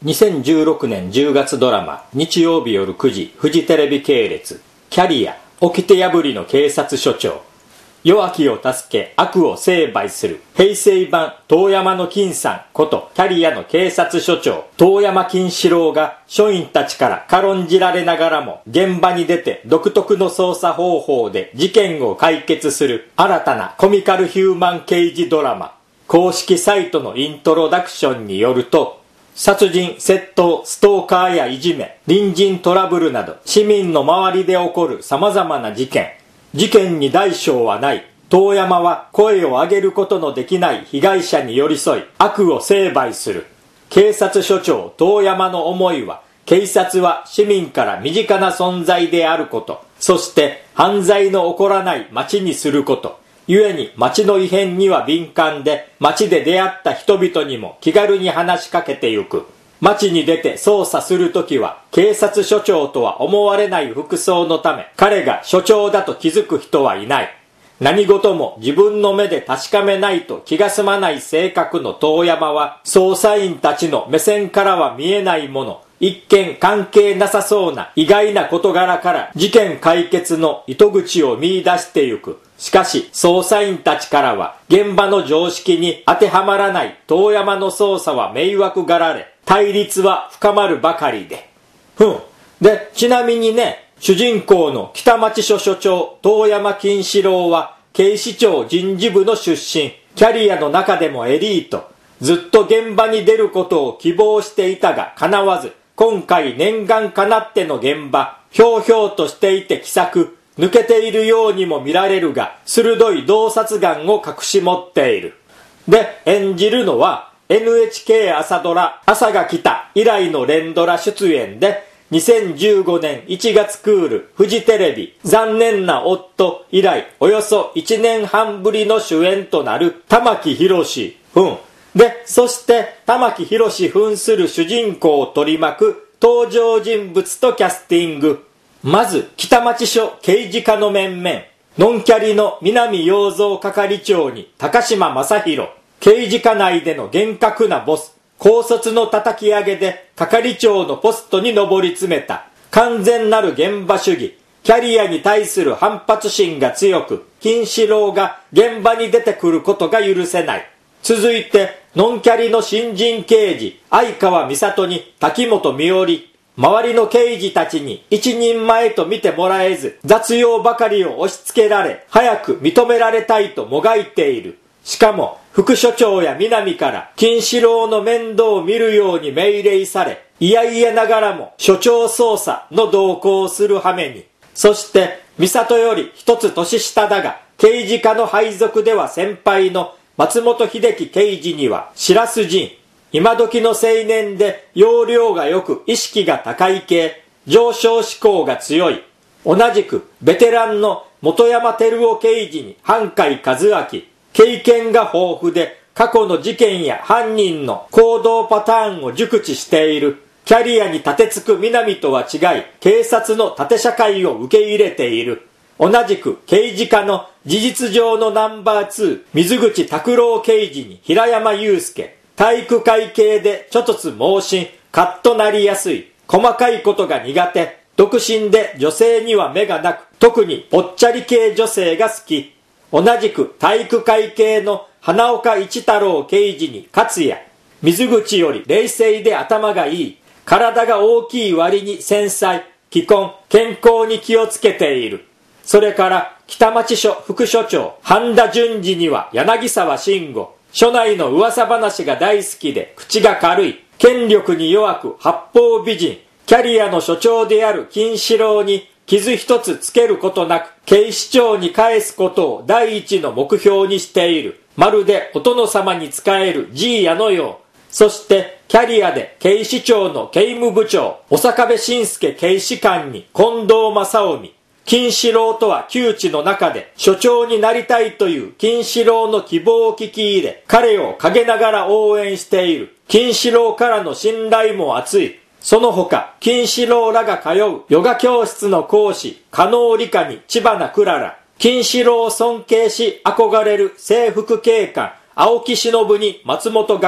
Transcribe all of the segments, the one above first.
2016年10月ドラマ、日曜日夜9時、フジテレビ系列、キャリア、掟破りの警察署長。弱きを助け、悪を成敗する、平成版、遠山の金さんこと、キャリアの警察署長、遠山金四郎が、署員たちから軽んじられながらも、現場に出て独特の捜査方法で事件を解決する、新たなコミカルヒューマン刑事ドラマ。公式サイトのイントロダクションによると、殺人、窃盗、ストーカーやいじめ、隣人トラブルなど、市民の周りで起こる様々な事件。事件に大小はない。遠山は声を上げることのできない被害者に寄り添い、悪を成敗する。警察署長遠山の思いは、警察は市民から身近な存在であること、そして犯罪の起こらない街にすること。故に街の異変には敏感で、街で出会った人々にも気軽に話しかけてゆく。街に出て捜査するときは、警察署長とは思われない服装のため、彼が署長だと気づく人はいない。何事も自分の目で確かめないと気が済まない性格の遠山は、捜査員たちの目線からは見えないもの、一見関係なさそうな意外な事柄から事件解決の糸口を見出してゆく。しかし捜査員たちからは現場の常識に当てはまらない遠山の捜査は迷惑がられ、対立は深まるばかりで。で、ちなみにね、主人公の北町署署長遠山金四郎は警視庁人事部の出身、キャリアの中でもエリート。ずっと現場に出ることを希望していたが叶わず、今回念願かなっての現場、ひょうひょうとしていて気さく、抜けているようにも見られるが、鋭い洞察眼を隠し持っている。で、演じるのは NHK 朝ドラ朝が来た以来の連ドラ出演で、2015年1月クールフジテレビ残念な夫以来およそ1年半ぶりの主演となる玉木宏。で、そして玉木宏扮する主人公を取り巻く登場人物とキャスティング。まず北町署刑事課の面々。ノンキャリの南洋蔵係長に高島正宏。刑事課内での厳格なボス。高卒の叩き上げで係長のポストに上り詰めた。完全なる現場主義。キャリアに対する反発心が強く、金四郎が現場に出てくることが許せない。続いて、ノンキャリの新人刑事、相川美里に滝本美織。周りの刑事たちに一人前と見てもらえず、雑用ばかりを押し付けられ、早く認められたいともがいている。しかも、副署長や南から金四郎の面倒を見るように命令され、いやいやながらも署長捜査の同行をする羽目に。そして、美里より一つ年下だが、刑事課の配属では先輩の松本秀樹刑事には白洲仁。今時の青年で要領が良く意識が高い系、上昇志向が強い。同じくベテランの本山照夫刑事に半海和明。経験が豊富で過去の事件や犯人の行動パターンを熟知している。キャリアに立てつく南とは違い、警察の縦社会を受け入れている。同じく刑事課の事実上のナンバー2、水口拓郎刑事に平山祐介。体育会系でちょつ猛進、カッとなりやすい。細かいことが苦手。独身で女性には目がなく、特にぽっちゃり系女性が好き。同じく体育会系の花岡一太郎刑事に勝也。水口より冷静で頭がいい。体が大きい割に繊細。既婚、健康に気をつけている。それから北町署副署長半田淳二には柳沢慎吾。署内の噂話が大好きで口が軽い。権力に弱く八方美人。キャリアの署長である金四郎に傷一つつけることなく警視庁に返すことを第一の目標にしている。まるでお殿様に仕えるジーヤのよう。そしてキャリアで警視庁の警務部長小坂部晋介警視監に近藤正臣。金四郎とは旧知の中で署長になりたいという金四郎の希望を聞き入れ、彼を陰ながら応援している。金四郎からの信頼も厚い。その他、金四郎らが通うヨガ教室の講師、加納理香に千葉なクララ。金四郎を尊敬し憧れる制服警官、青木忍に松本学。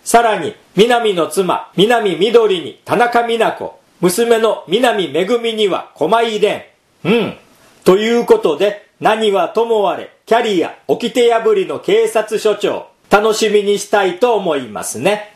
さらに、南の妻、南みどりに田中美奈子、娘の南めぐみには駒井蓮。ということで、何はともあれ、キャリア、掟破りの警察署長、楽しみにしたいと思いますね。